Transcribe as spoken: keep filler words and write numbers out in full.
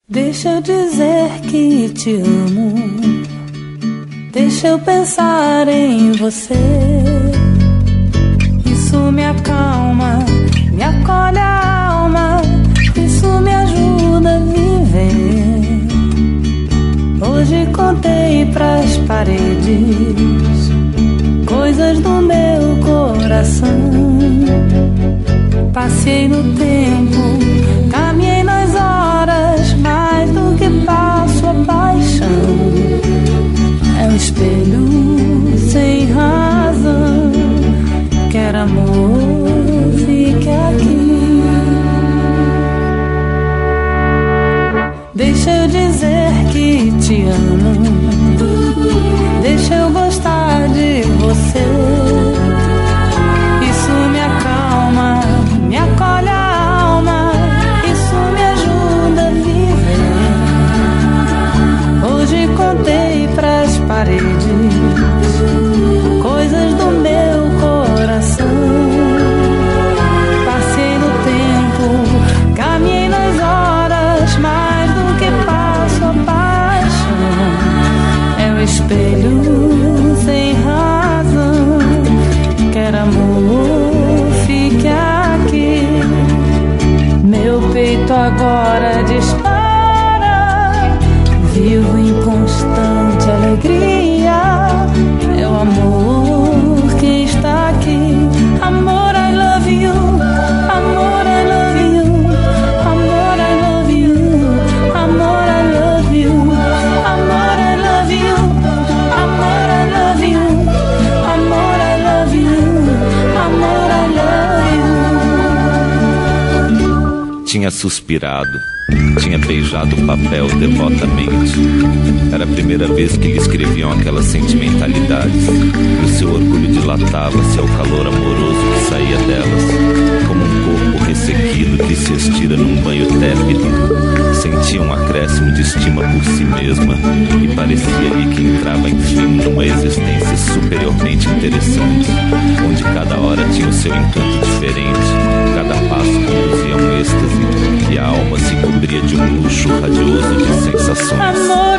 Deixa eu dizer que te amo, deixa eu pensar em você. Isso me acalma, me acolhe a alma, isso me ajuda a viver. Hoje contei pras paredes coisas do meu coração. Passei no tempo, caminhei nas horas, mais do que passo a paixão. É um espelho sem razão, quer amor, fique aqui. Deixa eu dizer que te amo, deixa eu gostar de você. Isso me acalma, me acolhe a alma, isso me ajuda a viver. Hoje contei pras paredes coisas do meu coração. Passei no tempo, caminhei nas horas, mais do que passo a paixão. É o espelho sem razão, quer amor, fique aqui. Meu peito agora dispara, vivo em constante alegria. É o amor que está aqui. Amor, I love you. Amor, I love you. Amor, I love you. Amor, I love you. Amor, I love you. Amor, I love you. Amor, I love you. Amor, I love you. Tinha suspirado, tinha beijado o papel devotamente. Era a primeira vez que lhe escreviam aquelas sentimentalidades, e o seu orgulho dilatava-se ao calor amoroso que saía delas, como um corpo ressequido que se estira num banho tépido. Sentia um acréscimo de estima por si mesma, e parecia-lhe que entrava enfim numa existência superiormente interessante, onde cada hora tinha o seu encanto diferente, cada passo conduzia a um êxtase, e a alma se cobria de um luxo radioso de sensações. Amor,